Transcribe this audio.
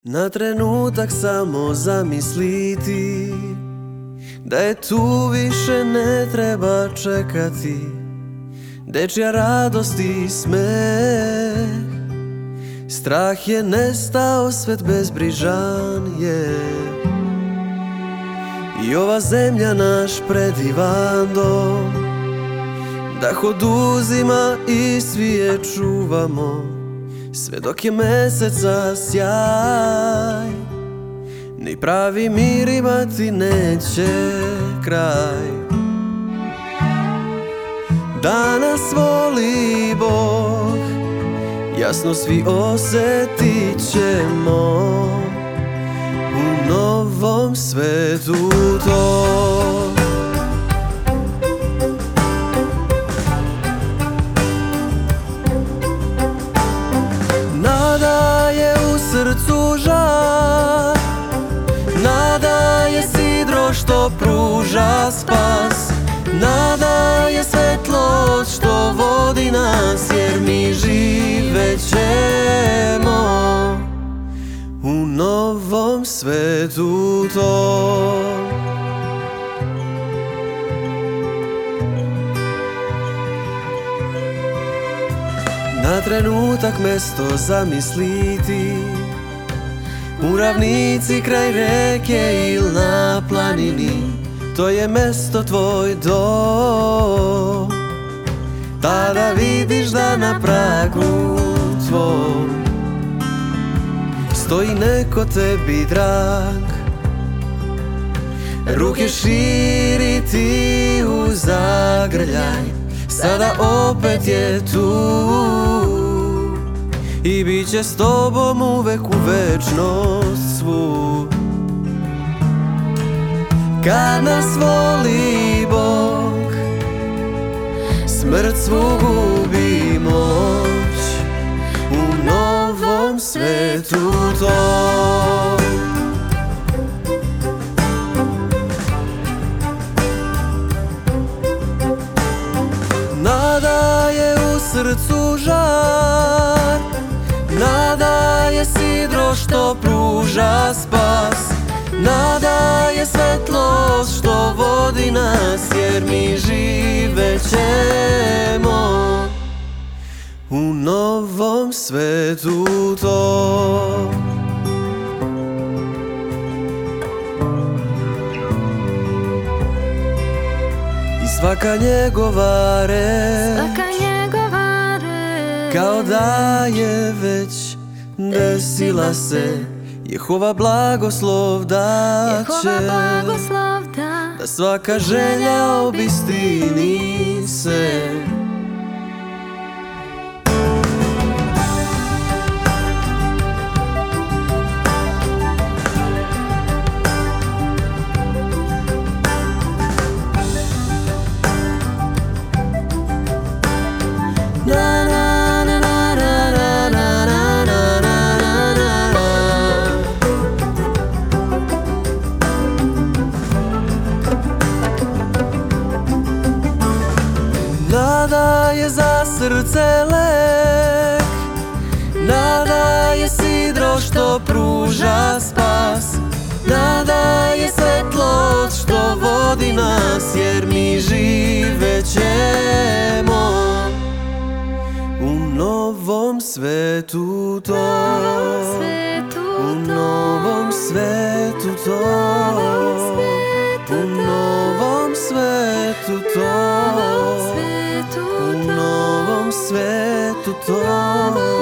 Na trenutak samo zamisliti da je tu više ne treba čekati. Dečja radost i smeh, strah je nestao, svet bezbrižan je. I ova zemlja naš predivan dom, dah oduzima i svi je čuvamo, sve dok je meseca sjaj. Ni pravi mir imati neće kraj. Da nas voli Bog, jasno svi osjetit ćemo u novom svetu to. Nada je u srcu žar, nada je sidro što pruža spas, nada je svetlost što vodi nas, jer mi živećemo u novom svetu to. Na trenutak mesto zamisliti, u ravnici kraj reke ili na planini, to je mesto tvoj dom. Tada vidiš da na pragu tvom stoji neko tebi drag, ruke širi ti u zagrljaj, sada opet je tu i bit će s tobom uvek u večnost svu. Kad nas voli Bog, smrt svu gubi moć u novom svetu tom. Nada je u srcu žar, nada je sidro što pruža spas, nada je svetlost što vodi nas, jer mi živećemo u novom svetu tom. I svaka njegova reč kao da je već desila se, Jehova blagoslov da će, da svaka želja obistini se. Nada je za srce lek, nada je sidro što pruža spas, nada je svetlost što vodi nas, jer mi živećemo u novom svetu tom. U novom svetu tom. U novom svetu tom. U novom svetu tom.